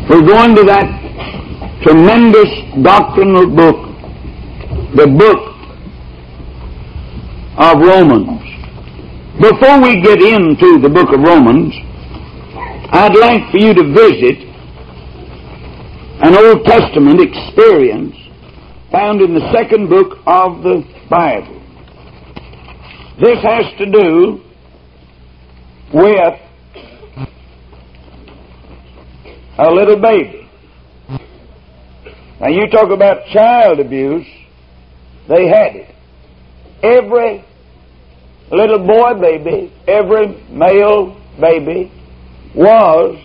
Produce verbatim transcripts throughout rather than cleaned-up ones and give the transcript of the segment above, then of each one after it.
We're going to that tremendous doctrinal book, the book of Romans. Before we get into the book of Romans, I'd like for you to visit an Old Testament experience found in the second book of the Bible. This has to do with a little baby. Now you talk about child abuse, they had it. Every little boy baby, every male baby was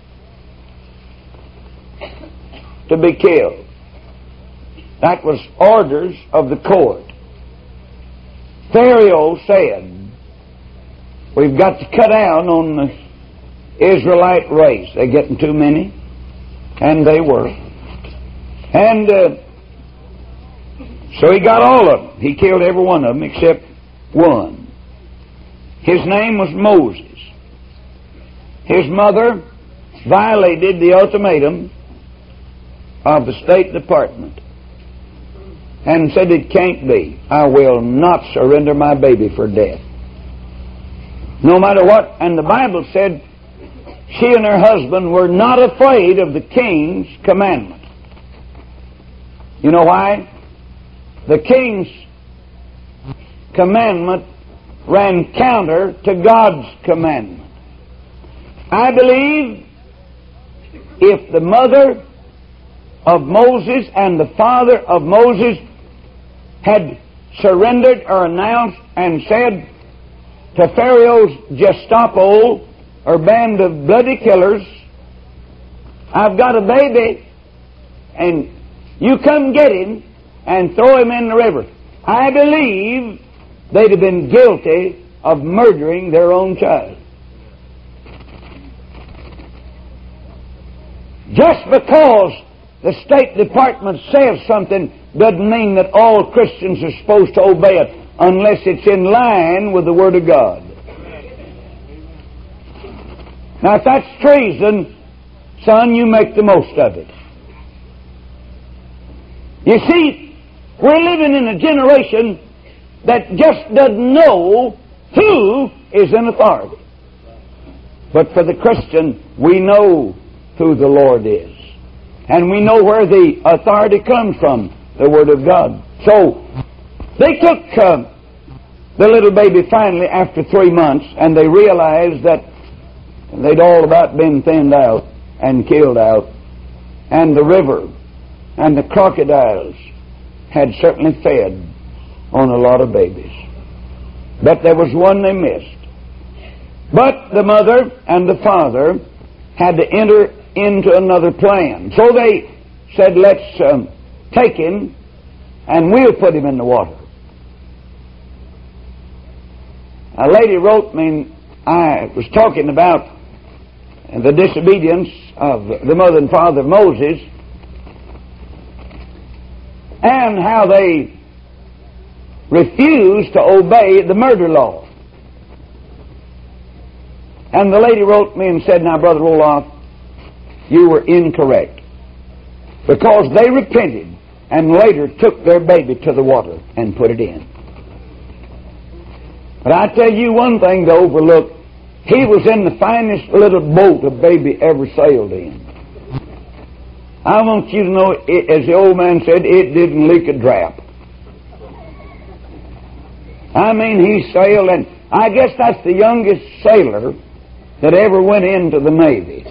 to be killed. That was orders of the court. Pharaoh said, we've got to cut down on the Israelite race. They're getting too many. And they were. And uh, so he got all of them. He killed every one of them except one. His name was Moses. His mother violated the ultimatum of the State Department and said, it can't be. I will not surrender my baby for death. No matter what. And the Bible said she and her husband were not afraid of the king's commandment. You know why? The king's commandment ran counter to God's commandment. I believe if the mother of Moses and the father of Moses had surrendered or announced and said to Pharaoh's Gestapo or band of bloody killers, I've got a baby and you come get him and throw him in the river, I believe they'd have been guilty of murdering their own child. Just because the State Department says something doesn't mean that all Christians are supposed to obey it unless it's in line with the Word of God. Now, if that's treason, son, you make the most of it. You see, we're living in a generation that just doesn't know who is in authority. But for the Christian, we know who the Lord is. And we know where the authority comes from, the Word of God. So, they took uh, the little baby finally after three months, and they realized that they'd all about been thinned out and killed out. And the river and the crocodiles had certainly fed on a lot of babies. But there was one they missed. But the mother and the father had to enter into another plan. So they said, let's um, take him and we'll put him in the water. A lady wrote me, I was talking about the disobedience of the mother and father of Moses and how they refused to obey the murder law. And the lady wrote me and said, now, Brother Roloff, you were incorrect. Because they repented and later took their baby to the water and put it in. But I tell you one thing to overlook. He was in the finest little boat a baby ever sailed in. I want you to know, it, as the old man said, it didn't leak a drap. I mean, he sailed, and I guess that's the youngest sailor that ever went into the Navy.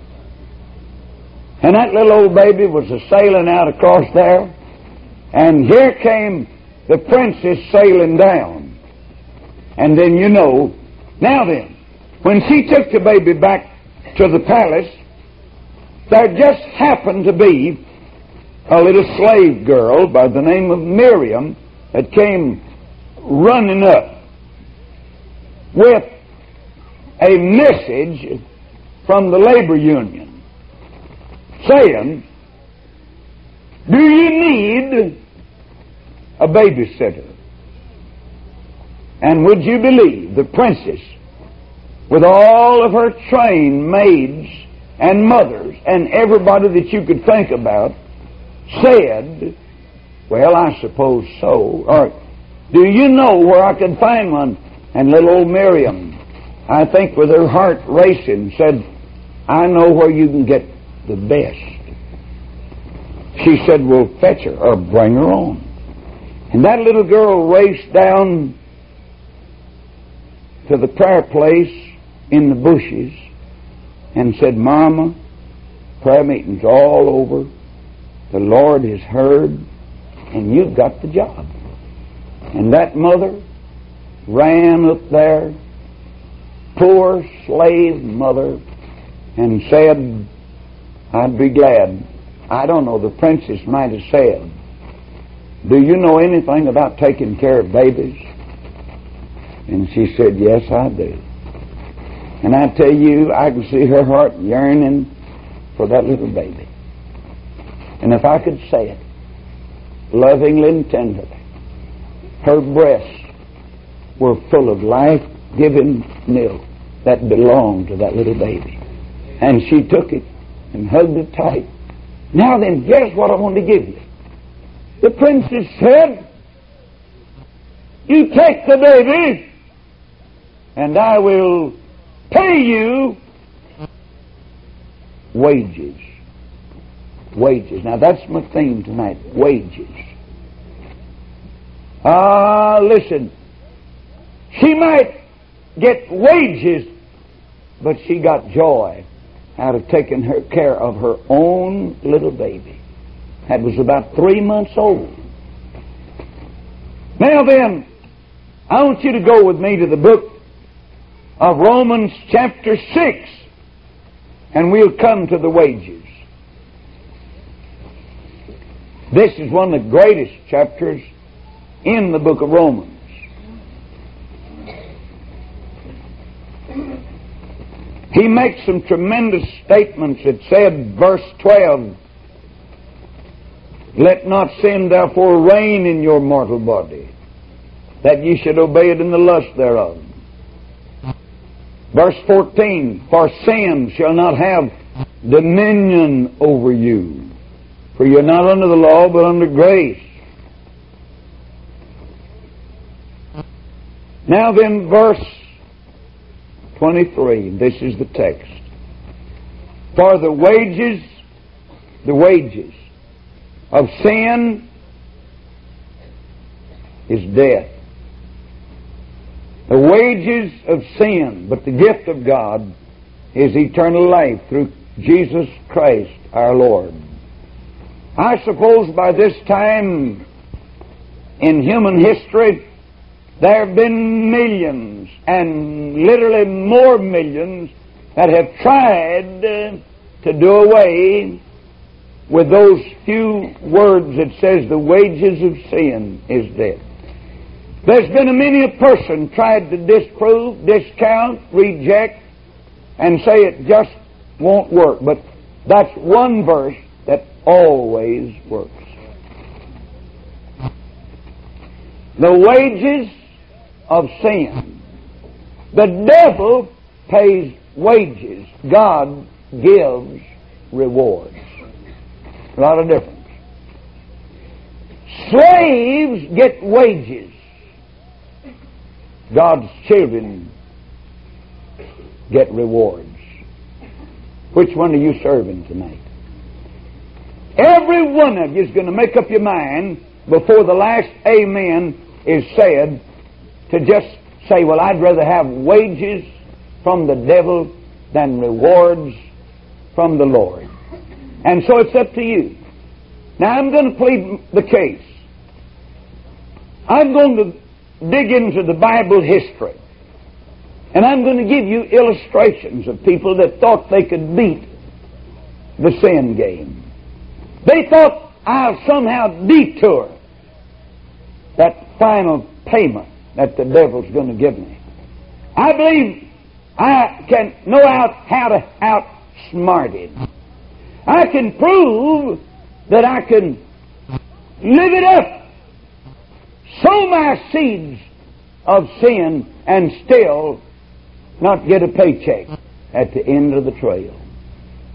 And that little old baby was a sailing out across there, and here came the princess sailing down. And then you know, now then, when she took the baby back to the palace, there just happened to be a little slave girl by the name of Miriam that came running up with a message from the labor union saying, do you need a babysitter? And would you believe the princess, with all of her trained maids and mothers and everybody that you could think about said, well, I suppose so. Or, do you know where I could find one? And little old Miriam, I think with her heart racing, said, I know where you can get the best. She said, well, fetch her or bring her on. And that little girl raced down to the prayer place in the bushes and said, Mama, prayer meeting's all over. The Lord has heard, and you've got the job. And that mother ran up there, poor slave mother, and said, I'd be glad. I don't know, the princess might have said, do you know anything about taking care of babies? And she said, yes, I do. And I tell you, I can see her heart yearning for that little baby. And if I could say it, lovingly and tenderly, her breasts were full of life-giving milk that belonged to that little baby. And she took it and hugged it tight. Now then, guess what I want to give you. The princess said, you take the baby, and I will pay you wages. Wages. Now that's my theme tonight, wages. Ah, listen. She might get wages, but she got joy out of taking her care of her own little baby. That was about three months old. Now then, I want you to go with me to the book of Romans chapter six, and we'll come to the wages. This is one of the greatest chapters in the book of Romans. He makes some tremendous statements. It said, verse twelve, let not sin therefore reign in your mortal body, that ye should obey it in the lust thereof. Verse fourteen, for sin shall not have dominion over you, for you're not under the law, but under grace. Now then, verse twenty-three, this is the text. For the wages, the wages of sin is death. The wages of sin, but the gift of God is eternal life through Jesus Christ our Lord. I suppose by this time in human history there have been millions and literally more millions that have tried uh, to do away with those few words that says the wages of sin is death. There's been a many a person tried to disprove, discount, reject, and say it just won't work. But that's one verse that always works. The wages of sin. The devil pays wages. God gives rewards. A lot of difference. Slaves get wages. God's children get rewards. Which one are you serving tonight? Every one of you is going to make up your mind before the last amen is said to just say, well, I'd rather have wages from the devil than rewards from the Lord. And so it's up to you. Now I'm going to plead the case. I'm going to dig into the Bible history. And I'm going to give you illustrations of people that thought they could beat the sin game. They thought, I'll somehow detour that final payment that the devil's going to give me. I believe I can know out how to outsmart him. I can prove that I can live it up, sow my seeds of sin, and still not get a paycheck at the end of the trail.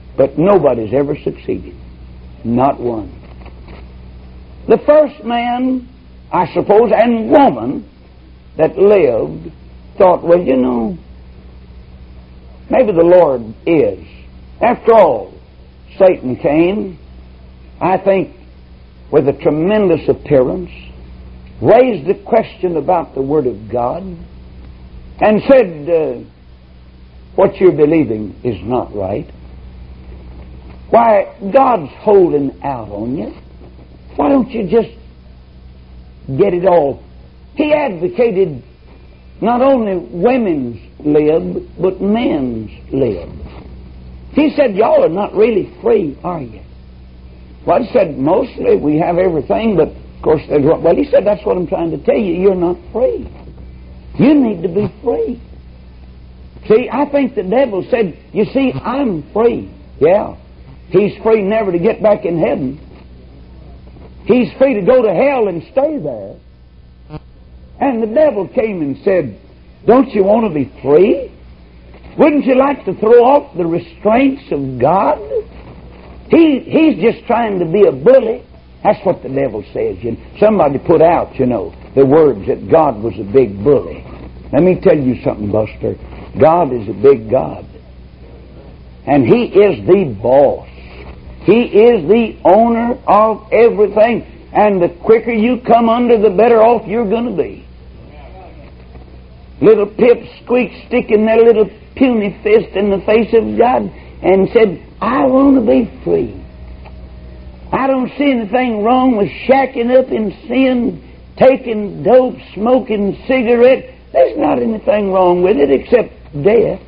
but nobody's ever succeeded. Not one. The first man, I suppose, and woman that lived thought, well, you know, maybe the Lord is. After all, Satan came, I think, with a tremendous appearance, raised the question about the Word of God, and said, uh, what you're believing is not right. Why, God's holding out on you. Why don't you just get it all? He advocated not only women's lib, but men's lib. He said, y'all are not really free, are you? Well, he said, mostly we have everything, but of course, there's what, well, he said, that's what I'm trying to tell you. You're not free. You need to be free. See, I think the devil said, you see, I'm free. Yeah. He's free never to get back in heaven. He's free to go to hell and stay there. And the devil came and said, don't you want to be free? Wouldn't you like to throw off the restraints of God? He, he's just trying to be a bully. That's what the devil says. You know, somebody put out, you know, the words that God was a big bully. Let me tell you something, Buster. God is a big God. And He is the boss. He is the owner of everything. And the quicker you come under, the better off you're going to be. Little pipsqueak sticking their little puny fist in the face of God and said, I want to be free. I don't see anything wrong with shacking up in sin, taking dope, smoking cigarettes. There's not anything wrong with it except death.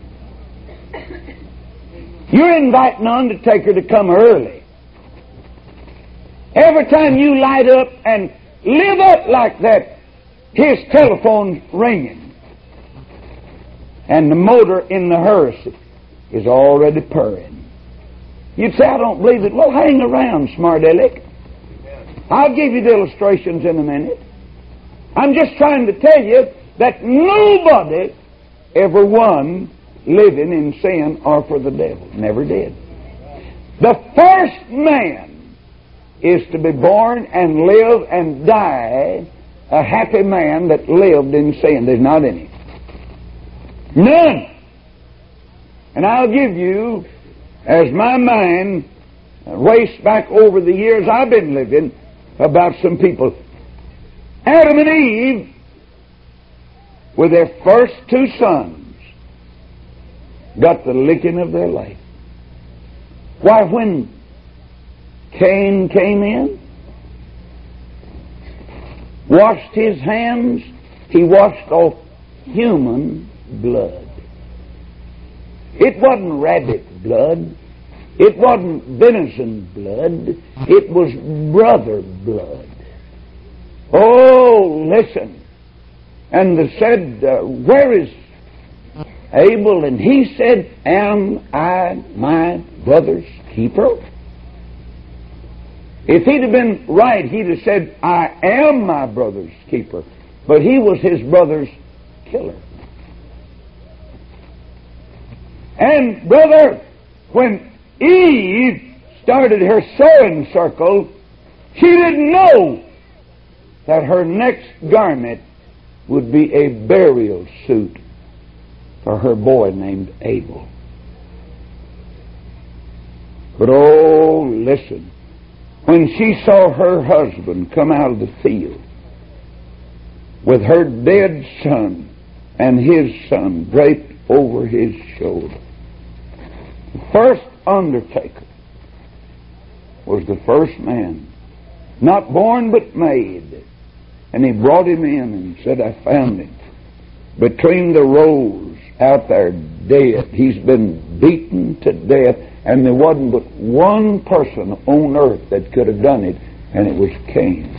You're inviting Undertaker to come early. Every time you light up and live up like that, his telephone's ringing. And the motor in the hearse is already purring. You'd say, I don't believe it. Well, hang around, smart aleck. I'll give you the illustrations in a minute. I'm just trying to tell you that nobody ever won living in sin or for the devil. Never did. The first man is to be born and live and die a happy man that lived in sin. There's not any. None. And I'll give you, as my mind raced back over the years I've been living, about some people. Adam and Eve, with their first two sons, got the licking of their life. Why, when Cain came in, washed his hands, he washed off human blood. It wasn't rabbit blood. It wasn't venison blood. It was brother blood. Oh, listen. And they said, uh, where is Abel? And he said, am I my brother's keeper? If he'd have been right, he'd have said, I am my brother's keeper. But he was his brother's killer. And, brother, when Eve started her sewing circle, she didn't know that her next garment would be a burial suit for her boy named Abel. But oh, listen. When she saw her husband come out of the field with her dead son and his son draped over his shoulder, the first undertaker was the first man, not born but made. And he brought him in and said, I found him between the rows out there dead. He's been beaten to death, and there wasn't but one person on earth that could have done it, and it was Cain.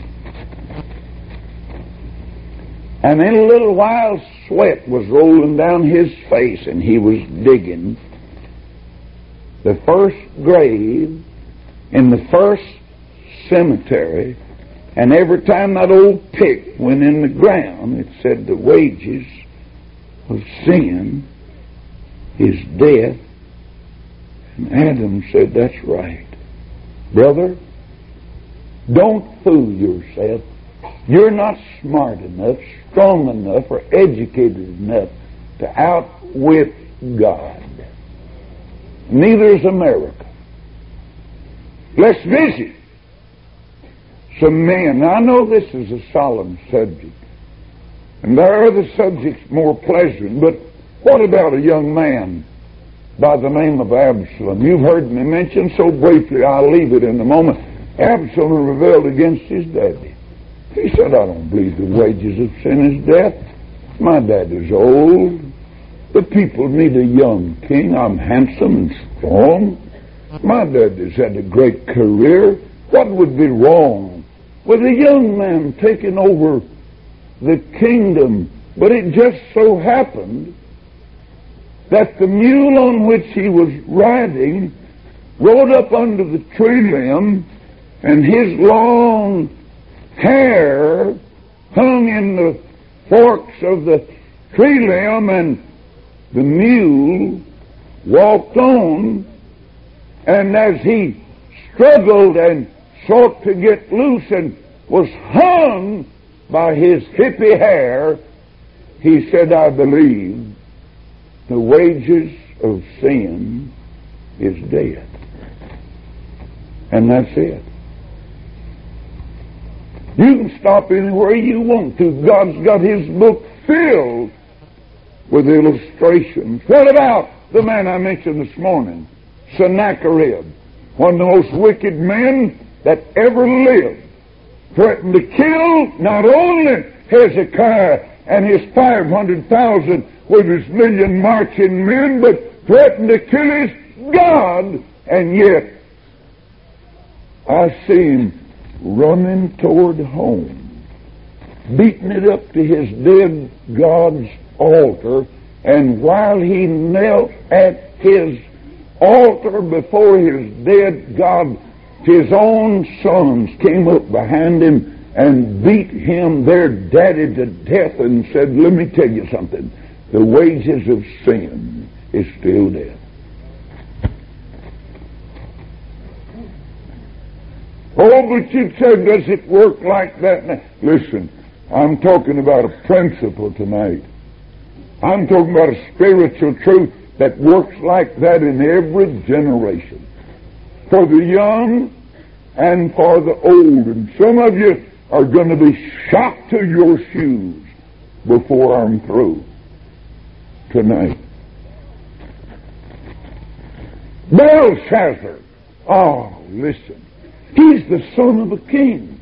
And in a little while, sweat was rolling down his face, and he was digging the first grave in the first cemetery. And every time that old pick went in the ground, it said the wages of sin is death, And Adam said, that's right. Brother, don't fool yourself. You're not smart enough, strong enough, or educated enough to outwit God. Neither is America. Let's visit some men. Now, I know this is a solemn subject, and there are other subjects more pleasant, but what about a young man by the name of Absalom? You've heard me mention so briefly, I'll leave it in a moment. Absalom rebelled against his daddy. He said, I don't believe the wages of sin is death. My dad is old. The people need a young king. I'm handsome and strong. My dad has had a great career. What would be wrong with a young man taking over the kingdom? But it just so happened that the mule on which he was riding rode up under the tree limb, and his long hair hung in the forks of the tree limb, and the mule walked on, and as he struggled and sought to get loose and was hung by his hippie hair, he said, I believe the wages of sin is death. And that's it. You can stop anywhere you want to. God's got his book filled with illustrations. What about the man I mentioned this morning, Sennacherib, one of the most wicked men that ever lived, threatened to kill not only Hezekiah and his five hundred thousand with his million marching men, but threatened to kill his God, and yet I see him running toward home, beating it up to his dead God's altar, and while he knelt at his altar before his dead God, his own sons came up behind him and beat him, their daddy, to death, and said, let me tell you something, the wages of sin is still death. Oh, but you said, does it work like that now? Listen, I'm talking about a principle tonight. I'm talking about a spiritual truth that works like that in every generation. For the young and for the old. And some of you are going to be shocked to your shoes before I'm through tonight. Belshazzar. Oh, listen. He's the son of a king.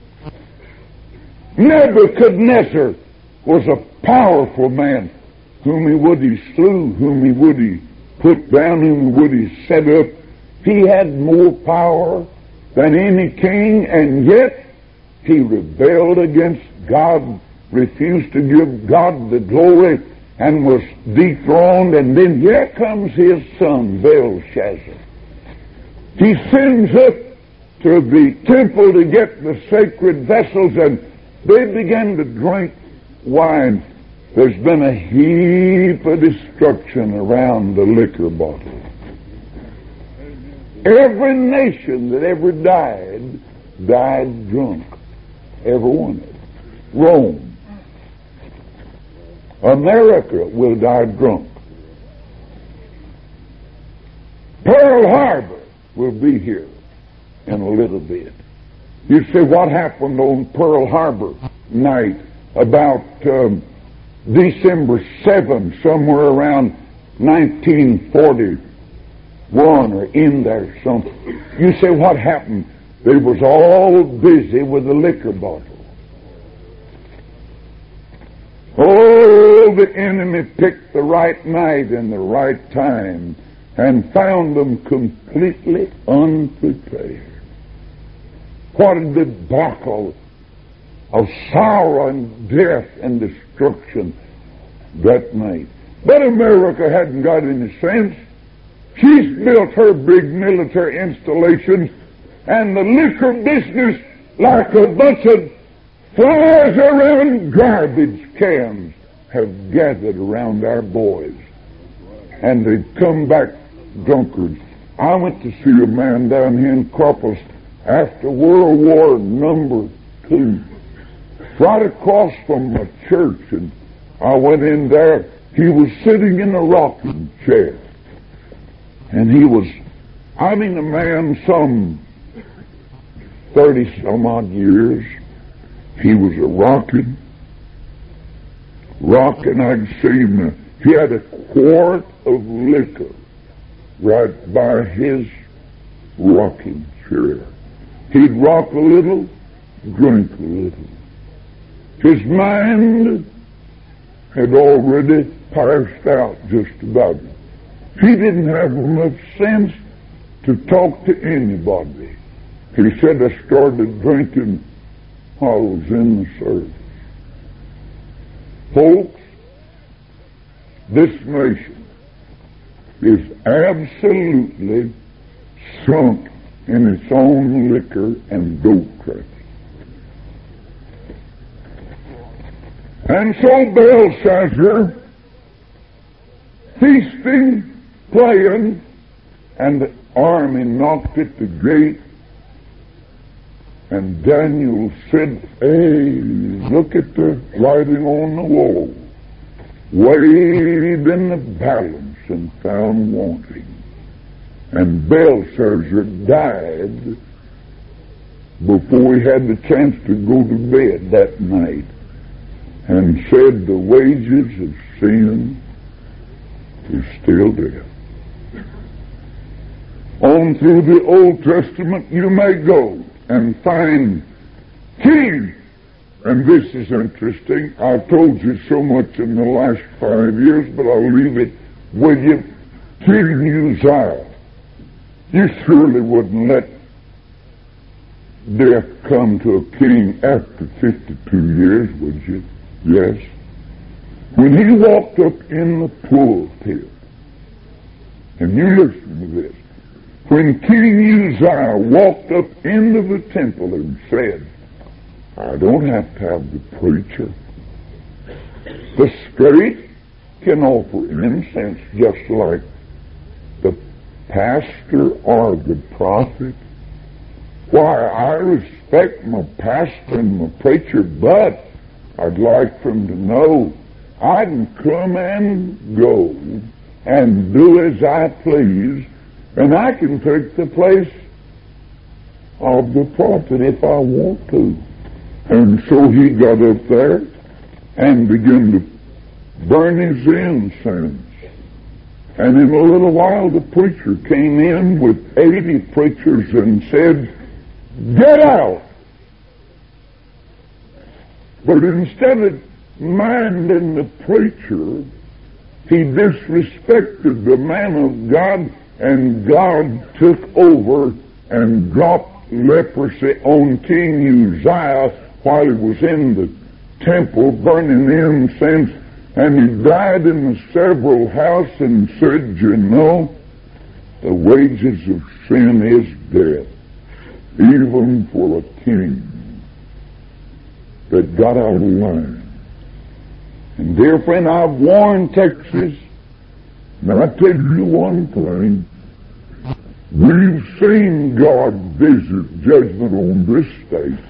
Nebuchadnezzar was a powerful man. Whom he would he slew, whom he would he put down, whom would he set up. He had more power than any king, and yet he rebelled against God, refused to give God the glory, and was dethroned. And then here comes his son, Belshazzar. He sends up to the temple to get the sacred vessels, and they began to drink wine. There's been a heap of destruction around the liquor bottle. Every nation that ever died, died drunk. Every one of them. Rome. America will die drunk. Pearl Harbor will be here in a little bit. You say, what happened on Pearl Harbor night about um, December seventh, somewhere around nineteen forty-one or in there something? You say, what happened? They was all busy with the liquor bottle. Oh, the enemy picked the right night and the right time and found them completely unprepared. What a debacle of sorrow and death and destruction that night. But America hadn't got any sense. She's built her big military installations, and the liquor business, like a bunch of flies around garbage cans, have gathered around our boys. And they've come back drunkards. I went to see a man down here in Corpus after World War Number Two, right across from my church, and I went in there. He was sitting in a rocking chair, and he was, I mean, a man some thirty some odd years. He was a rocking, rocking. I'd seen him. He had a quart of liquor right by his rocking chair. He'd rock a little, drink a little. His mind had already passed out just about. He didn't have enough sense to talk to anybody. He said, I started drinking while I was in the service. Folks, this nation is absolutely sunk in its own liquor and dope traffic. And so Belshazzar, feasting, playing, and the army knocked at the gate. And Daniel said, hey, look at the writing on the wall. Weighed in the balance and found wanting. And Belshazzar died before he had the chance to go to bed that night, and said the wages of sin is still death. On through the Old Testament you may go and find kings. And this is interesting. I've told you so much in the last five years, but I'll leave it with you. King Uzziah. You surely wouldn't let death come to a king after fifty-two years, would you? Yes. When he walked up in the pulpit, and you listen to this, when King Uzziah walked up into the temple and said, I don't have to have the preacher. The straight can offer incense just like the pastor or the prophet. Why, I respect my pastor and my preacher, but I'd like for him to know I can come and go and do as I please, and I can take the place of the prophet if I want to. And so he got up there and began to burn his incense. And in a little while the preacher came in with eighty preachers and said, get out! But instead of minding the preacher, he disrespected the man of God, and God took over and dropped leprosy on King Uzziah while he was in the temple burning incense, and he died in the several house and said, you know, the wages of sin is death, even for a king that got out of line. And dear friend, I've warned Texas, and I tell you one thing, we've seen God visit judgment on this state.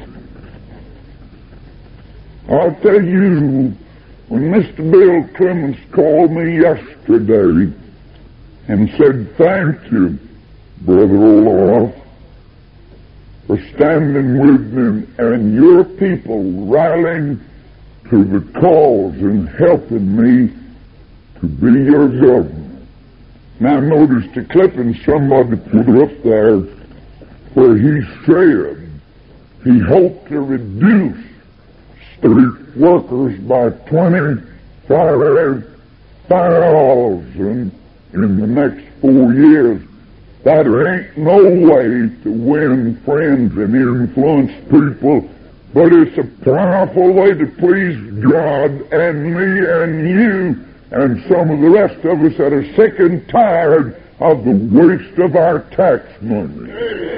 I'll tell you, when Mister Bill Clemens called me yesterday and said, thank you, Brother Olaf, for standing with me and your people rallying to the cause and helping me to be your governor. Now notice the clipping somebody put up there where he said he hoped to reduce street workers by twenty-five thousand in the next four years. That ain't no way to win friends and influence people, but it's a powerful way to please God and me and you and some of the rest of us that are sick and tired of the waste of our tax money.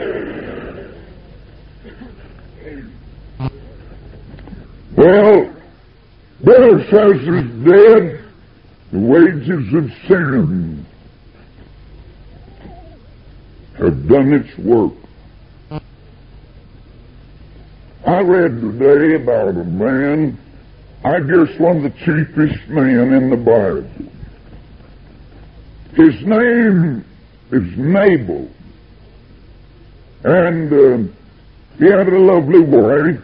Well, Belshazzar's dead, the wages of sin have done its work. I read today about a man, I guess one of the chiefest men in the Bible. His name is Nabal. And uh, he had a lovely wife.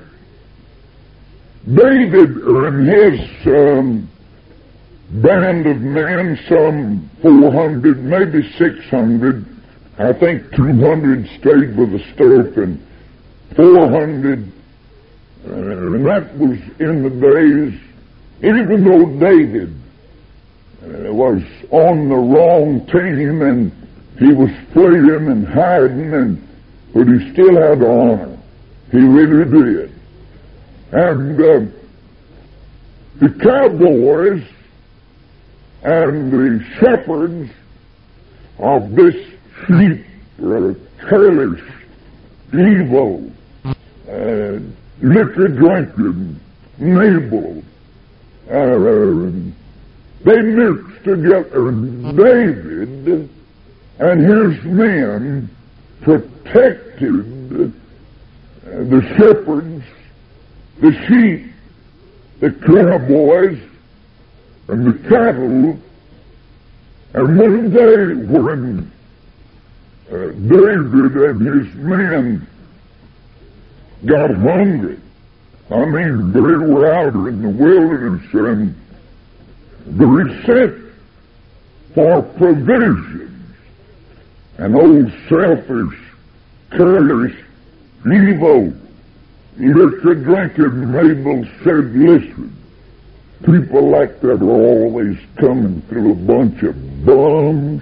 David and his um, band of men, some four hundred, maybe six hundred, I think two hundred stayed with the stuff, and four hundred, uh, and that was in the days, even though David uh, was on the wrong team, and he was fleeing and hiding, and but he still had honor. He really did. And uh, the cowboys and the shepherds of this sheep were careless, evil, uh, liquor drinking, Nabal. Uh, they mixed together. David and his men protected uh, the shepherds, the sheep, the cowboys, and the cattle. And one day when uh, David and his men got hungry, I mean, they were out in the wilderness, and they sent for provisions. And old selfish, careless, evil, liquor drinking Nabal said, listen, people like that are always coming through a bunch of bums.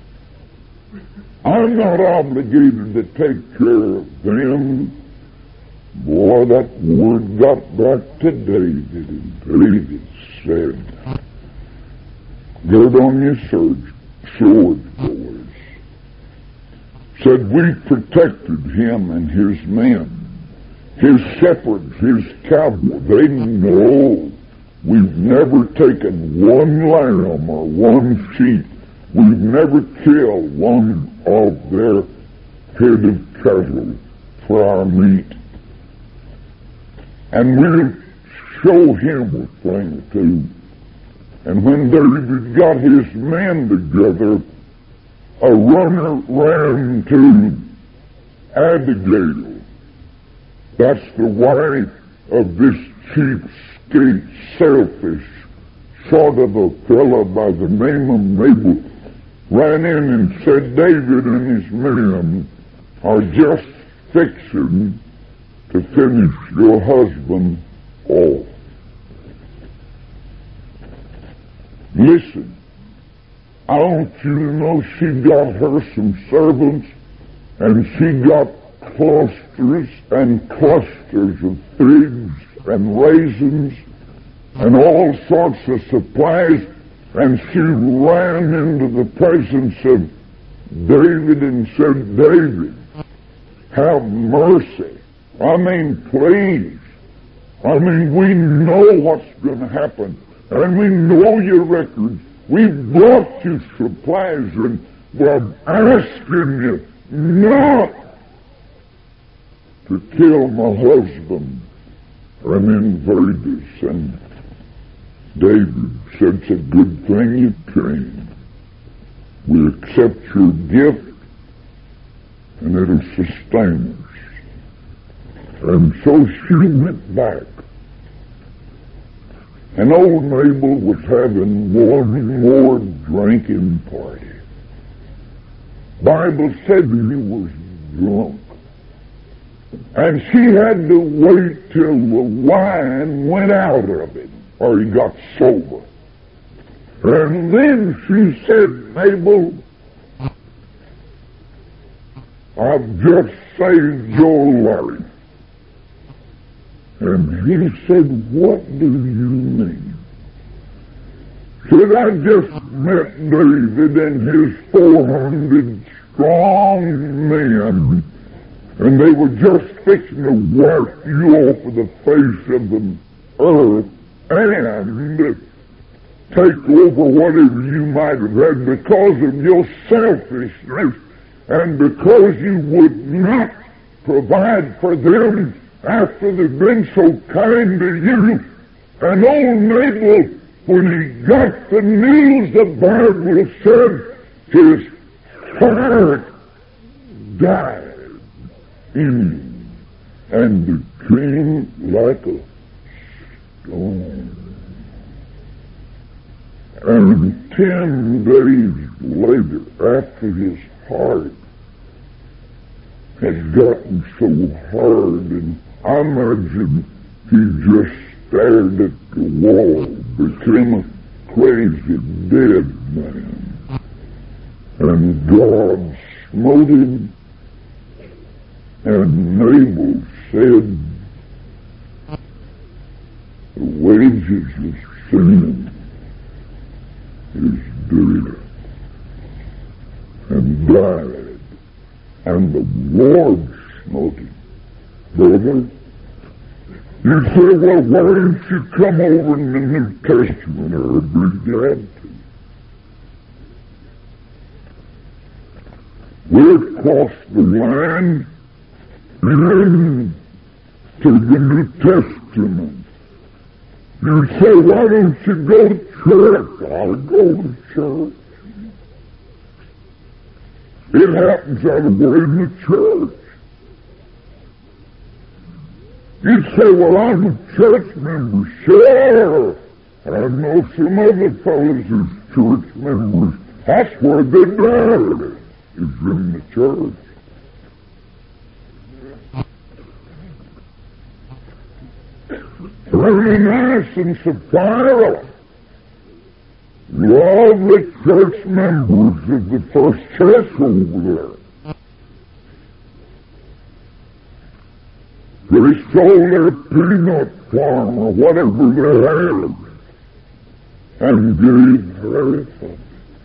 I'm not obligated to take care of them. Boy, that word got back to David, and David said, gird on your sword, sword, boys. Said, we protected him and his men, his shepherds, his cowboys. They know we've never taken one lamb or one sheep. We've never killed one of their head of cattle for our meat. And we'll show him a thing or two. And when David got his men together, a runner ran to Abigail. That's the wife of this cheapskate, selfish, sort of a fellow by the name of Nabal, ran in and said, David and his men are just fixing to finish your husband off. Listen, I want you to know she got her some servants, and she got clusters and clusters of figs and raisins and all sorts of supplies, and she ran into the presence of David and said, David, have mercy. I mean, please. I mean, we know what's going to happen, and we know your record. We've brought you supplies, and we're asking you not to kill my husband and invade us. And David said, it's a good thing you came. We accept your gift, and it'll sustain us. And so she went back. And old Nabal was having one more drinking party. Bible said he was drunk. And she had to wait till the wine went out of him, or he got sober. And then she said, Nabal, I've just saved your life. And he said, what do you mean? Said, I just met David and his four hundred strong men, and they were just fixing to wipe you off of the face of the earth and take over whatever you might have had because of your selfishness And because you would not provide for them after they've been so kind to you, and old Nabal, when he got the news, the Bible said his heart died in him and became like a stone. And ten days later, after his heart had gotten so hard, and I imagine he just stared at the wall, became a crazy dead man. And God smote him, and Nabal said, the wages of sin is death, and died, and the Lord smote him. Brother, you say, well, why don't you come over in the New Testament? I'd be glad to. We'll cross the line into the New Testament. You say, why don't you go to church? I'll go to church. It happens I'm going to church. You say, well, I'm a church member. Sure. I know some other fellows who's church members. That's where they die, is in the church. Ananias and Sapphira, lovely church members of the first church over there. They sold their peanut farm or whatever they had and gave everything.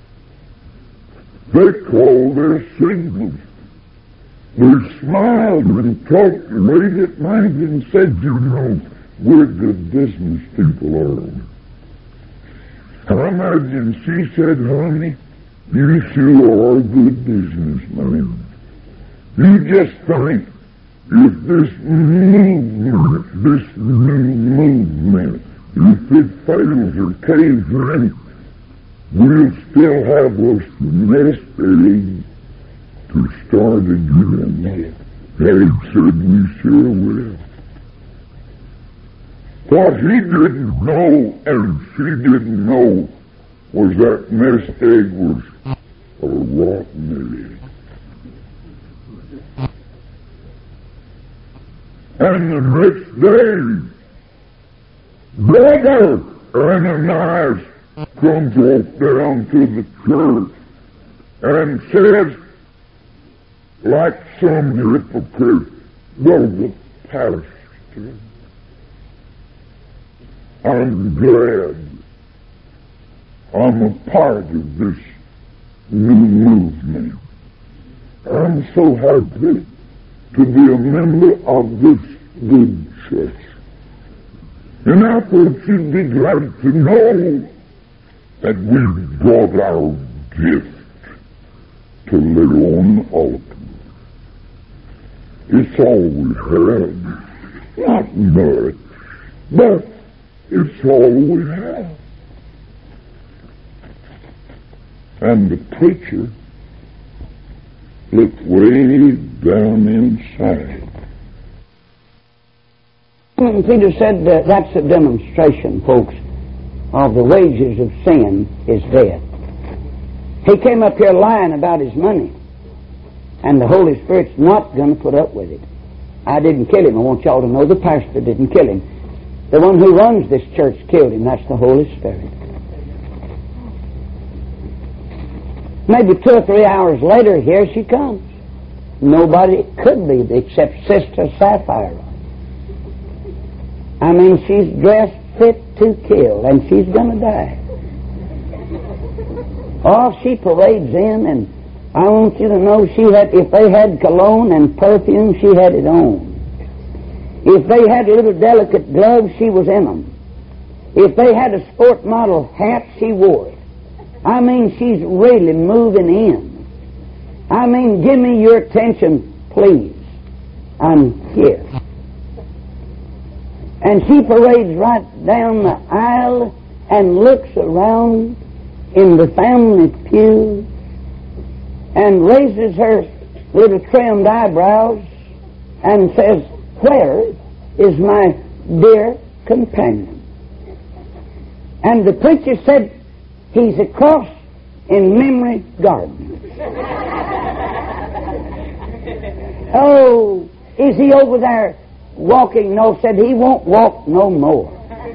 They called their singles. They smiled and talked late at night and said, you know, we're good business people, aren't we? I imagine she said, honey, you sure are good businessmen. You just think, if this movement, this new movement, if it fails or caves in, we'll still have us the nest egg to start again. Harry said, we sure will. What he didn't know and she didn't know was that nest egg was a rotten egg. And the next day, Brother Ananias comes off down to the church and says, like some hypocrite, well, the pastor, I'm glad I'm a part of this new movement. I'm so happy to be a member of this good church. And I thought you'd be glad to know that we brought our gift to lay on the altar. It's all we had. Not much, but it's all we have. And the preacher looked way down inside. Peter said that that's a demonstration, folks, of the wages of sin is death. He came up here lying about his money, and the Holy Spirit's not going to put up with it. I didn't kill him. I want y'all to know the pastor didn't kill him. The one who runs this church killed him. That's the Holy Spirit. Maybe two or three hours later, here she comes. Nobody could be except Sister Sapphira. I mean, she's dressed fit to kill, and she's going to die. Oh, she parades in, and I want you to know, she had, if they had cologne and perfume, she had it on. If they had little delicate gloves, she was in them. If they had a sport model hat, she wore it. I mean, she's really moving in. I mean, give me your attention, please. I'm here. And she parades right down the aisle and looks around in the family pew and raises her little trimmed eyebrows and says, "Where is my dear companion?" And the preacher said, "He's across in Memory Garden." "Oh, is he over there walking?" "No," said, "he won't walk no more."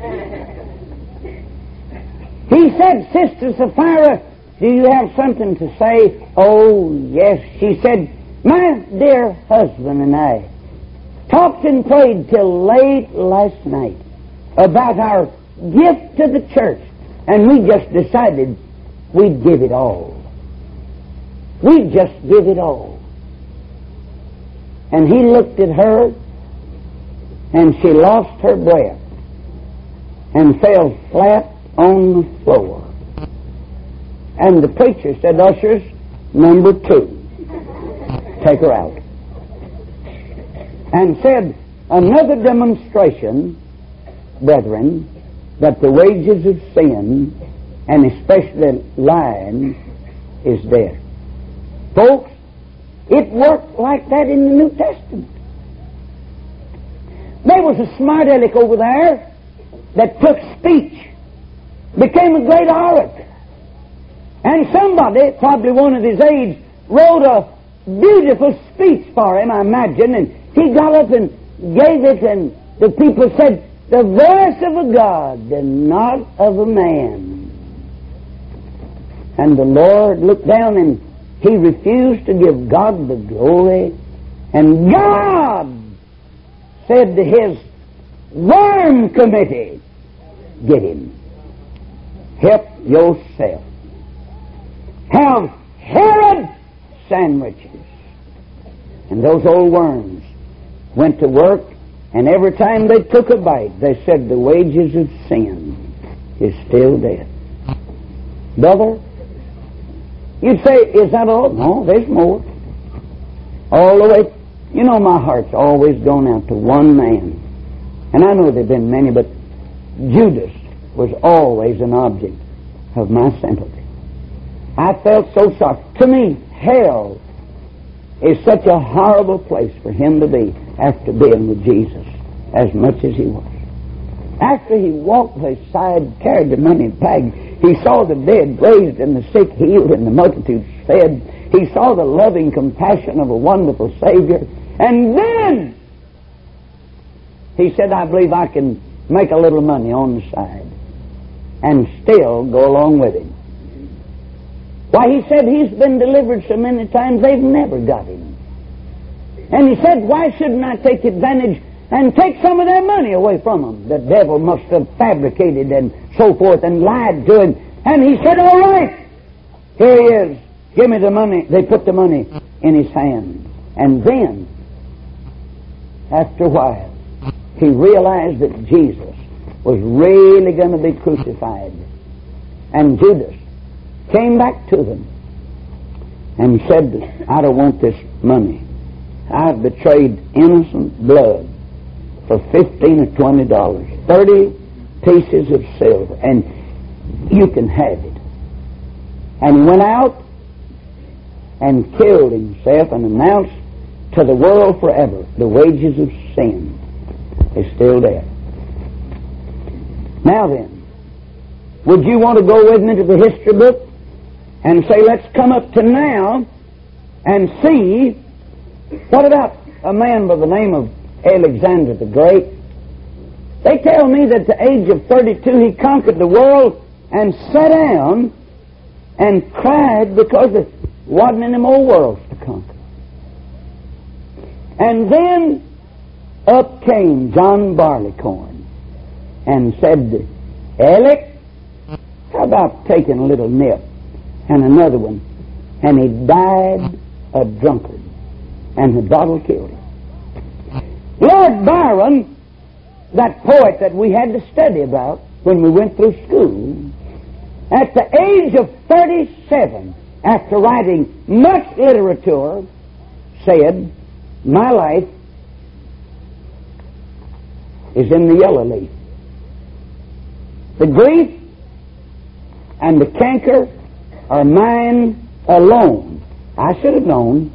He said, "Sister Sapphira, do you have something to say?" "Oh, yes." She said, "My dear husband and I talked and prayed till late last night about our gift to the church, and we just decided we'd give it all. We'd just give it all." And he looked at her, and she lost her breath and fell flat on the floor. And the preacher said, "Ushers, number two, take her out." And said, "Another demonstration, brethren, that the wages of sin, and especially lying, is death." Folks, it worked like that in the New Testament. There was a smart aleck over there that took speech, became a great orator. And somebody, probably one of his aides, wrote a beautiful speech for him, I imagine, and he got up and gave it, and the people said, "The voice of a God and not of a man." And the Lord looked down and he refused to give God the glory, and God said to his worm committee, "Get him. Help yourself. Have Herod sandwiches." And those old worms went to work, and every time they took a bite, they said, "The wages of sin is still death." Brother, you'd say, "Is that all?" No, there's more. All the way, you know, my heart's always gone out to one man. And I know there have been many, but Judas was always an object of my sympathy. I felt so sorry. To me, hell is such a horrible place for him to be after being with Jesus as much as he was. After he walked by his side, carried the money bag, he saw the dead raised and the sick healed and the multitudes fed. He saw the loving compassion of a wonderful Savior. And then he said, "I believe I can make a little money on the side and still go along with him." Why, he said he's been delivered so many times they've never got him. And he said, "Why shouldn't I take advantage and take some of their money away from them?" The devil must have fabricated and so forth and lied to him. And he said, "All right, here he is. Give me the money." They put the money in his hand. And then, after a while, he realized that Jesus was really going to be crucified. And Judas came back to them and said, "I don't want this money. I've betrayed innocent blood for fifteen or twenty dollars, thirty pieces of silver, and you can have it." And he went out and killed himself and announced to the world forever, the wages of sin is still there. Now then, would you want to go with me to the history book and say, let's come up to now and see, what about a man by the name of Alexander the Great? They tell me that at the age of thirty-two he conquered the world and sat down and cried because there wasn't any more worlds to conquer. And then up came John Barleycorn and said, "Alec, how about taking a little nip?" And another one. And he died a drunkard. And the bottle killed him. Lord Byron, that poet that we had to study about when we went through school, at the age of thirty-seven, after writing much literature, said, my life is in the yellow leaf. The grief and the canker are mine alone. I should have known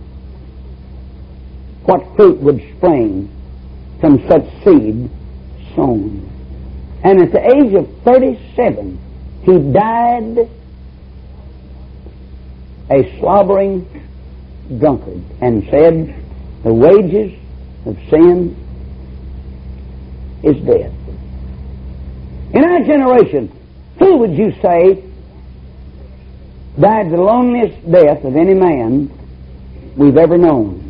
what fruit would spring from such seed sown. And at the age of thirty-seven, he died a slobbering drunkard and said, the wages of sin is death. In our generation, who would you say died the loneliest death of any man we've ever known?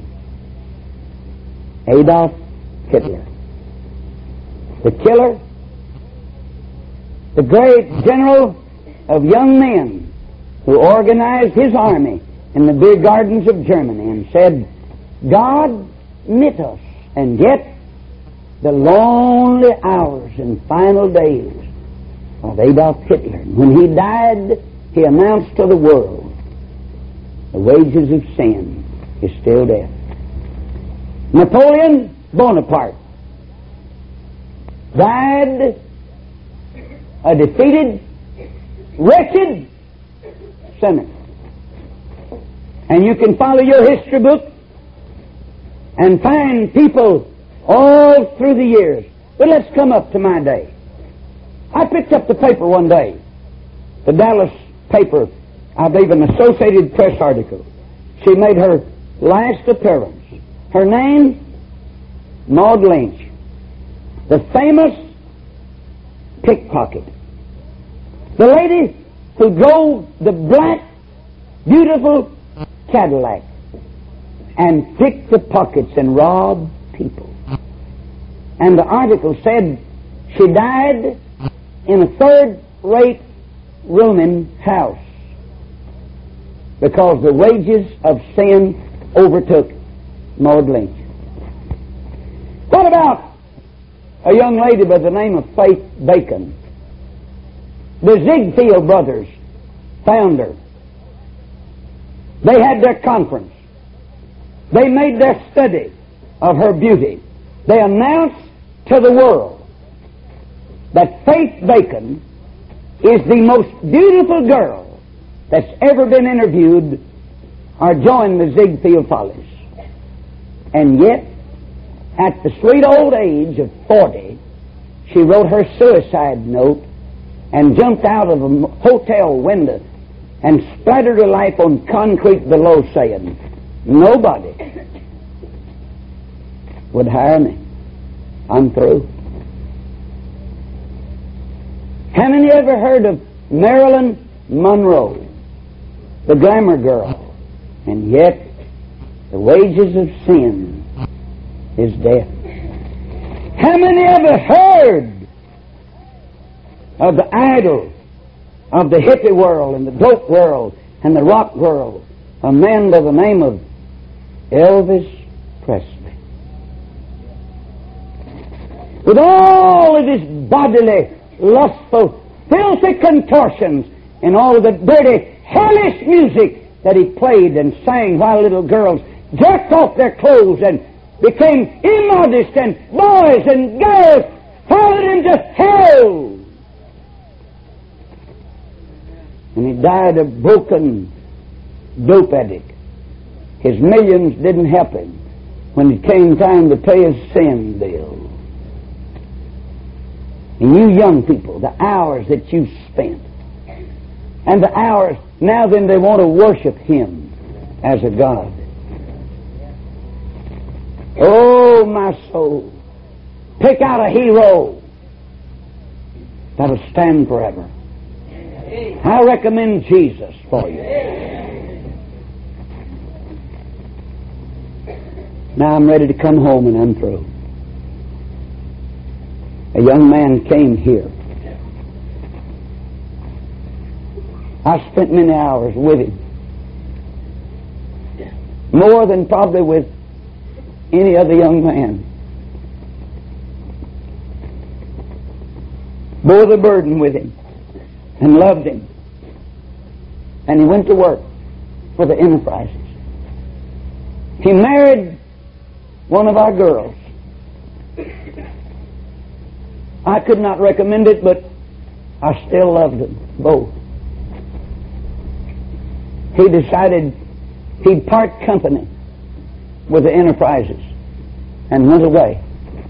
Adolf Hitler. The killer, the great general of young men who organized his army in the beer gardens of Germany and said, God knit us, and yet the lonely hours and final days of Adolf Hitler. When he died, he announced to the world, the wages of sin is still death. Napoleon Bonaparte died a defeated, wretched sinner. And you can follow your history book and find people all through the years. But let's come up to my day. I picked up the paper one day, the Dallas paper, I believe an Associated Press article. She made her last appearance. Her name, Maud Lynch, the famous pickpocket. The lady who drove the black, beautiful Cadillac and picked the pockets and robbed people. And the article said she died in a third-rate rooming house because the wages of sin overtook Maud Lynch. What about a young lady by the name of Faith Bacon? The Ziegfeld brothers found her. They had their conference. They made their study of her beauty. They announced to the world that Faith Bacon is the most beautiful girl that's ever been interviewed or joined the Ziegfeld Follies. And yet, at the sweet old age of forty, she wrote her suicide note and jumped out of a hotel window and splattered her life on concrete below, saying, nobody would hire me. I'm through. How many ever heard of Marilyn Monroe, the glamour girl? And yet, the wages of sin is death. How many ever heard of the idol of the hippie world and the dope world and the rock world, a man by the name of Elvis Presley? With all of his bodily, lustful, filthy contortions and all of the dirty, hellish music that he played and sang while little girls jerked off their clothes and became immodest, and boys and girls followed into hell. And he died a broken dope addict. His millions didn't help him when it came time to pay his sin bill. And you young people, the hours that you've spent, and the hours, now then they want to worship him as a God. Oh, my soul, pick out a hero that'll stand forever. I recommend Jesus for you. Now I'm ready to come home and I'm through. A young man came here. I spent many hours with him. More than probably with any other young man. Bore the burden with him and loved him. And he went to work for the Enterprises. He married one of our girls. I could not recommend it, but I still loved them both. He decided he'd part company with the Enterprises and went away.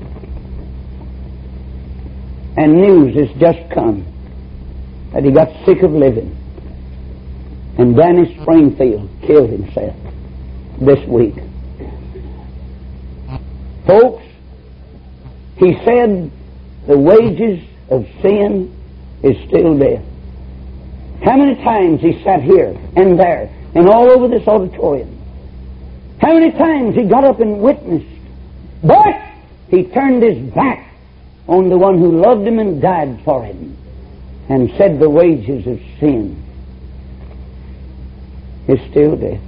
And news has just come that he got sick of living. And Danny Springfield killed himself this week. Folks, he said the wages of sin is still death. How many times he sat here and there and all over this auditorium. How many times he got up and witnessed. But he turned his back on the one who loved him and died for him and said the wages of sin is still death.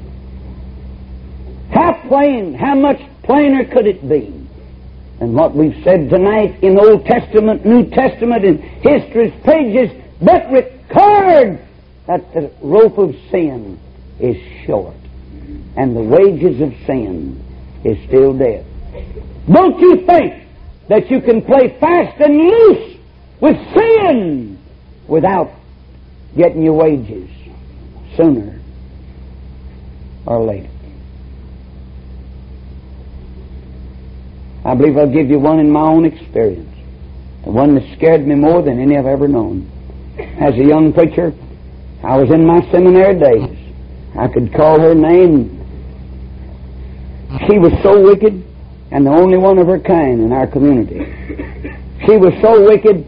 How plain, how much plainer could it be than what we've said tonight in Old Testament, New Testament, and history's pages, but record that the rope of sin is short and the wages of sin is still death. Don't you think that you can play fast and loose with sin without getting your wages sooner or later? I believe I'll give you one in my own experience, the one that scared me more than any I've ever known. As a young preacher, I was in my seminary days. I could call her name. She was so wicked, and the only one of her kind in our community. She was so wicked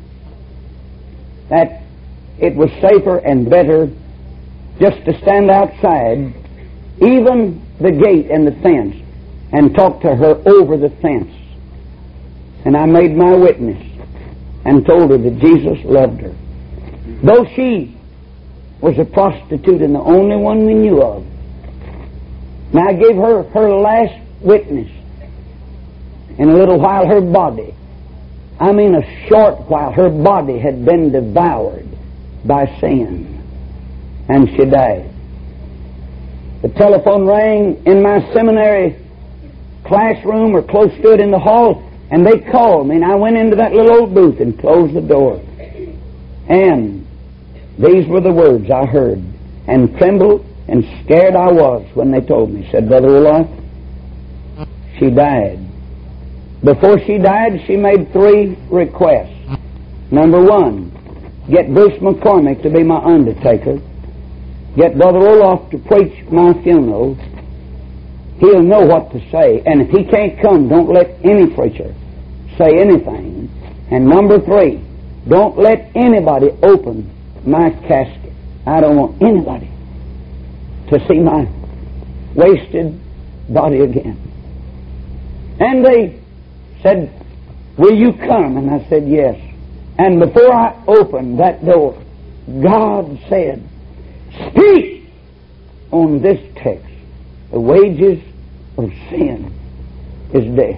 that it was safer and better just to stand outside, even the gate and the fence, and talk to her over the fence. And I made my witness and told her that Jesus loved her. Though she was a prostitute and the only one we knew of. Now I gave her her last witness. In a little while her body, I mean a short while, her body had been devoured by sin. And she died. The telephone rang in my seminary classroom or close to it in the hall, and they called me, and I went into that little old booth and closed the door. And these were the words I heard, and trembled and scared I was when they told me. Said, Brother Roloff, she died. Before she died, she made three requests. Number one, get Bruce McCormick to be my undertaker. Get Brother Roloff to preach my funeral. He'll know what to say. And if he can't come, don't let any preacher say anything. And number three, don't let anybody open my casket. I don't want anybody to see my wasted body again. And they said, will you come? And I said, yes. And before I opened that door, God said, speak on this text. The wages of sin is death.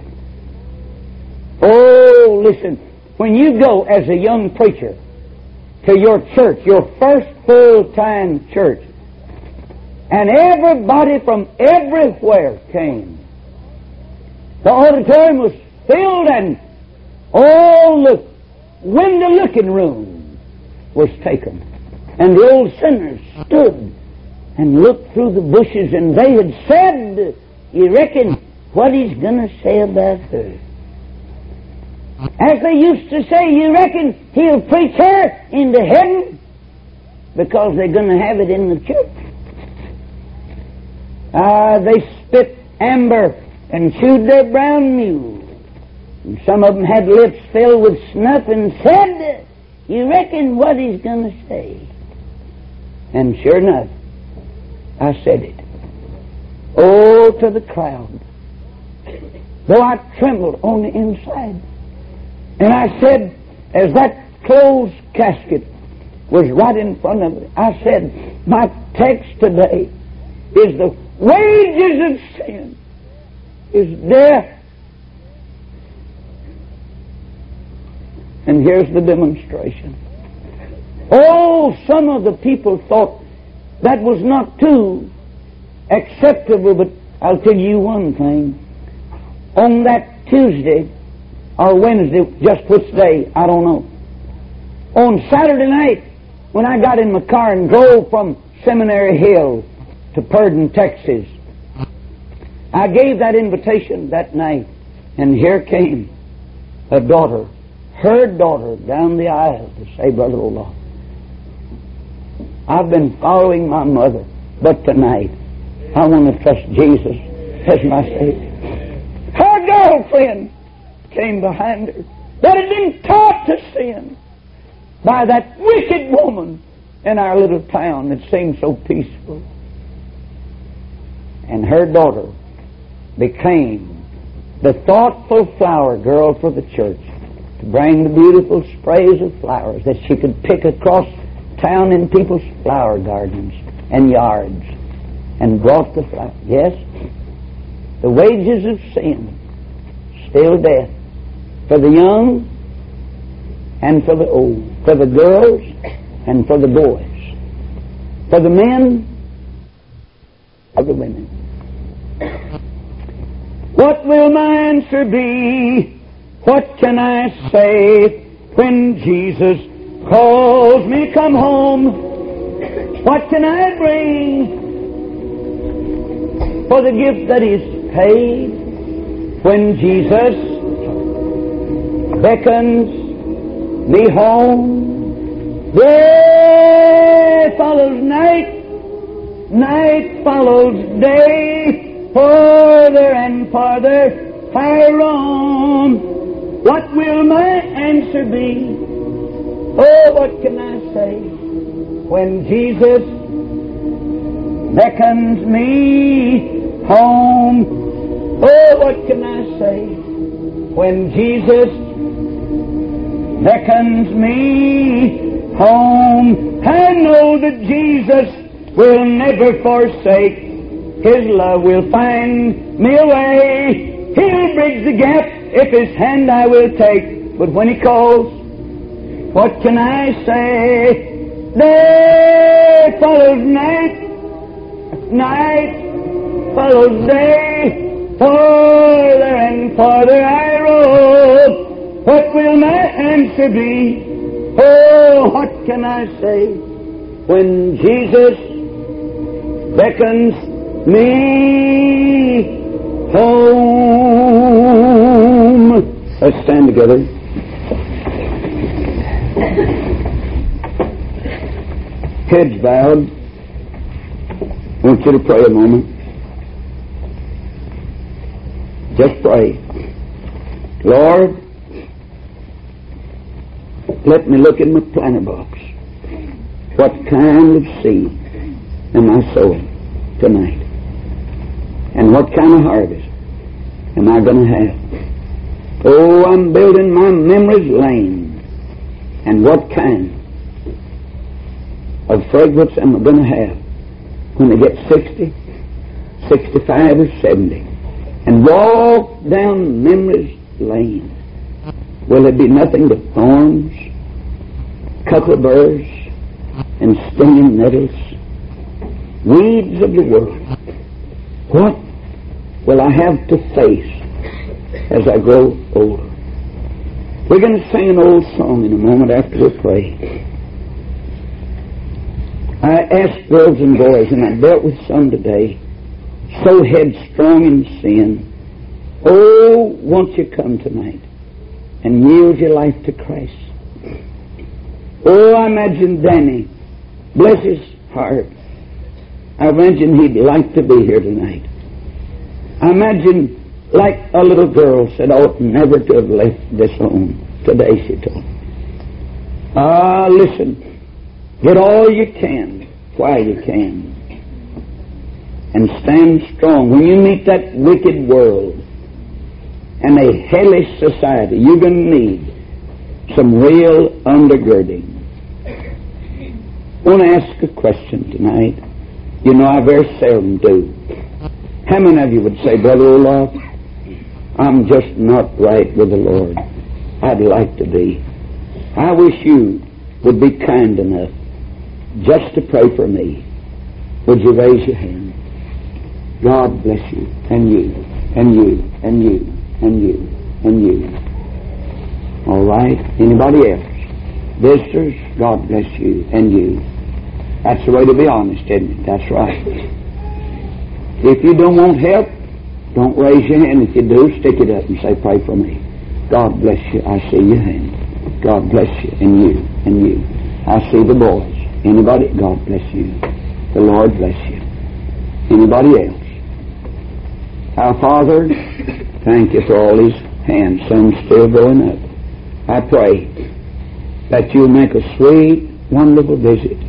Oh, listen, when you go as a young preacher to your church, your first full-time church, and everybody from everywhere came, the auditorium was filled and all the window-looking room was taken. And the old sinners stood and looked through the bushes, and they had said, you reckon what he's going to say about her? As they used to say, you reckon he'll preach her into heaven? Because they're going to have it in the church. Ah, they spit amber and chewed their brown mule. And some of them had lips filled with snuff and said, you reckon what he's going to say? And sure enough, I said it. Oh, to the crowd. Though I trembled on the inside. And I said, as that closed casket was right in front of me, I said, my text today is the wages of sin is death. And here's the demonstration. Oh, some of the people thought that was not too acceptable, but I'll tell you one thing. On that Tuesday or Wednesday, just which day, I don't know. On Saturday night, when I got in my car and drove from Seminary Hill to Purdon, Texas, I gave that invitation that night, and here came a daughter, her daughter, down the aisle to say, Brother Olaf, I've been following my mother, but tonight I want to trust Jesus as my Savior. Her girlfriend came behind her that had been taught to sin by that wicked woman in our little town that seemed so peaceful. And her daughter became the thoughtful flower girl for the church, to bring the beautiful sprays of flowers that she could pick across town in people's flower gardens and yards, and brought the flowers. Yes, the wages of sin, still death, for the young and for the old, for the girls and for the boys, for the men, for the women. What will my answer be? What can I say when Jesus calls me come home? What can I bring for the gift that is paid when Jesus beckons me home? Day follows night, night follows day, farther and farther I roam. What will my answer be? Oh, what can I say when Jesus beckons me home? Oh, what can I say when Jesus beckons me home? I know that Jesus will never forsake. His love will find me a way. He'll bridge the gap if His hand I will take. But when He calls, what can I say? Day follows night, night follows day, farther and farther I roam. What will my answer be? Oh, what can I say when Jesus beckons me home? Let's stand together. Heads bowed. I want you to pray a moment. Just pray. Lord, let me look in my planter box. What kind of seed am I sowing tonight? And what kind of harvest am I going to have? Oh, I'm building my memories lane. And what kind of fragrance am I going to have when I get sixty, sixty-five, or seventy, and walk down memories lane? Will it be nothing but thorns, cuckleburs, and stinging nettles, weeds of the world? What will I have to face as I grow older? We're going to sing an old song in a moment after we pray. I asked girls and boys, and I dealt with some today, so headstrong in sin. Oh, won't you come tonight and yield your life to Christ? Oh, I imagine Danny, bless his heart, I imagine he'd like to be here tonight. I imagine, like a little girl said, I ought never to have left this home. Today, she told me. Ah, listen. Get all you can while you can. And stand strong. When you meet that wicked world and a hellish society, you're going to need some real undergirding. I want to ask a question tonight. You know, I very seldom do. How many of you would say, Brother Olaf, I'm just not right with the Lord. I'd like to be. I wish you would be kind enough just to pray for me. Would you raise your hand? God bless you, and you, and you, and you, and you, and you. All right? Anybody else? Visitors, God bless you, and you. That's the way to be honest, isn't it? That's right. If you don't want help, don't raise your hand. If you do, stick it up and say, pray for me. God bless you. I see your hand. God bless you, and you, and you. I see the boys. Anybody? God bless you. The Lord bless you. Anybody else? Our Father, thank you for all these hands. Some still going up. I pray that you'll make a sweet, wonderful visit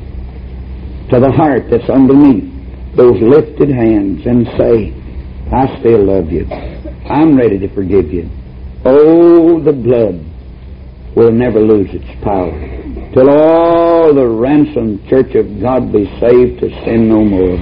to the heart that's underneath those lifted hands and say, I still love you. I'm ready to forgive you. Oh, the blood will never lose its power till all the ransomed church of God be saved to sin no more.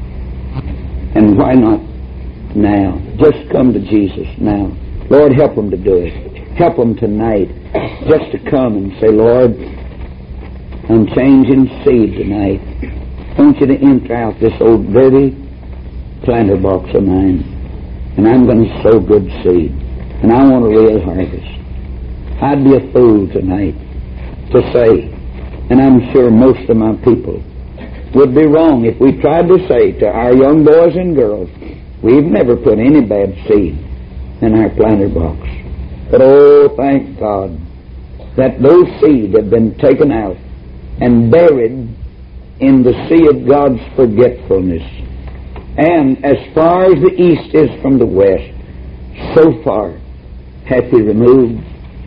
And why not now? Just come to Jesus now. Lord, help them to do it. Help them tonight just to come and say, Lord, I'm changing seed tonight. I want you to enter out this old dirty planter box of mine, and I'm going to sow good seed, and I want a real harvest. I'd be a fool tonight to say, and I'm sure most of my people would be wrong if we tried to say to our young boys and girls, we've never put any bad seed in our planter box. But oh, thank God that those seed have been taken out and buried in the sea of God's forgetfulness. And as far as the east is from the west, so far hath He removed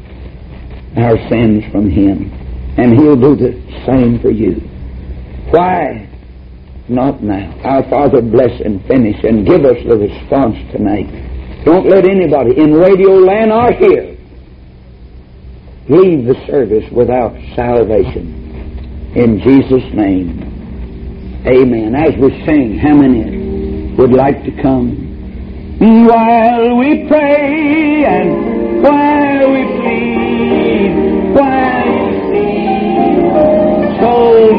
our sins from Him. And He'll do the same for you. Why not now? Our Father, bless and finish and give us the response tonight. Don't let anybody in radio land or here leave the service without salvation. In Jesus' name, amen. As we sing, how many would like to come? While we pray and while we plead, while we sing, souls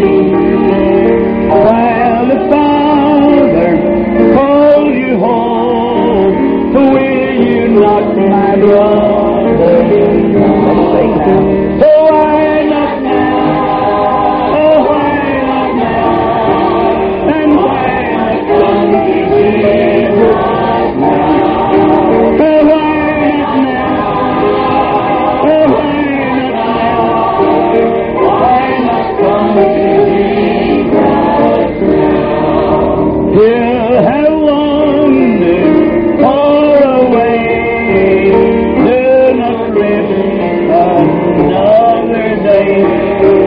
in while the Father calls you home, will you not, my brother? Let's sing now. Oh, why not now? Oh, why not now? And why not come to Jesus now? Oh, why not now? Oh, why not now? Why not come to Jesus now? He'll have wandered far away. Do not rest another day.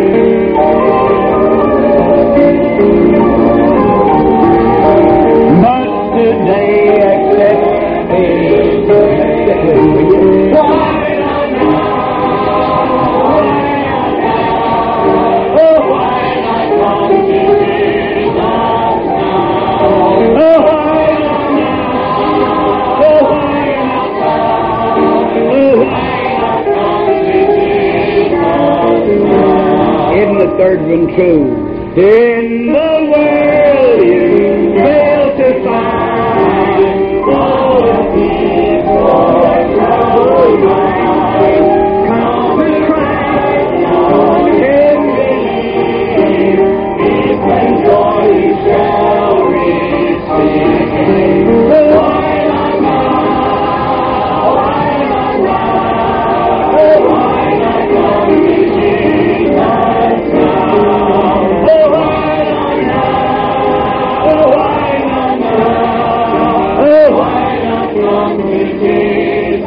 But today accept His grace. Why not now? Why not now? Oh, why not come to Jesus now? Oh, why not now? Oh, why not now? Oh, why not come to Jesus now? Isn't the third one true? In the world you fail to find all the people trouble mind. Come to Christ now and believe, if and joy you shall receive. Why not now? Why not now? Oh, why not come to Jesus now? Oh, why not now? Oh, why not now? Oh, why not come to Jesus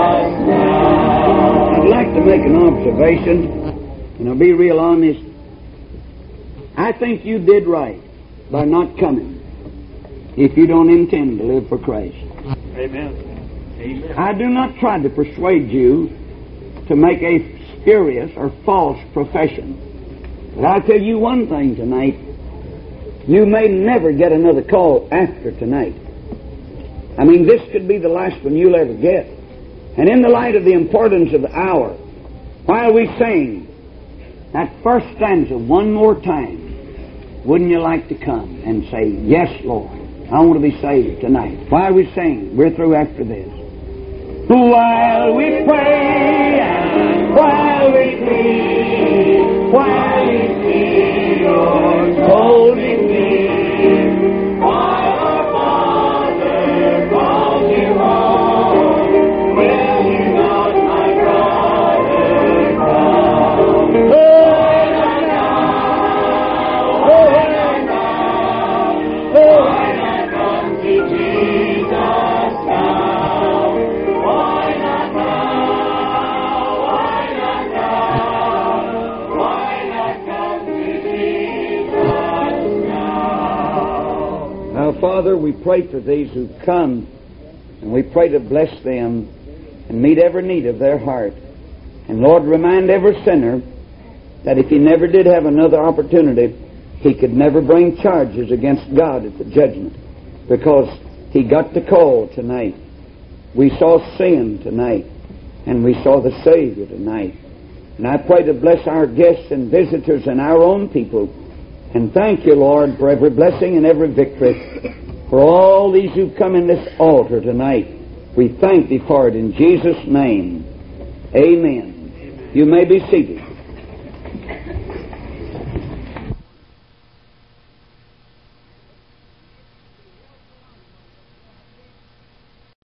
now? I'd like to make an observation, and I'll be real honest. I think you did right by not coming if you don't intend to live for Christ. Amen. Amen. I do not try to persuade you to make a spurious or false profession. But I'll tell you one thing tonight. You may never get another call after tonight. I mean, this could be the last one you'll ever get. And in the light of the importance of the hour, while we sing that first stanza one more time, wouldn't you like to come and say, yes, Lord, I want to be saved tonight. While we sing, we're through after this. While we pray and while we plead, while we see your holy feet, while our Father calls you home, will you not, my brother, come? Oh, why not now? Oh, why not now? Oh, why not come to Jesus now? Why not now? Why not now? Why not come to Jesus now? Now, Father, we pray for these who come, and we pray to bless them and meet every need of their heart. And Lord, remind every sinner that if he never did have another opportunity, he could never bring charges against God at the judgment, because he got the call tonight. We saw sin tonight, and we saw the Savior tonight. And I pray to bless our guests and visitors and our own people. And thank you, Lord, for every blessing and every victory. For all these who've come in this altar tonight, we thank Thee for it in Jesus' name. Amen. You may be seated.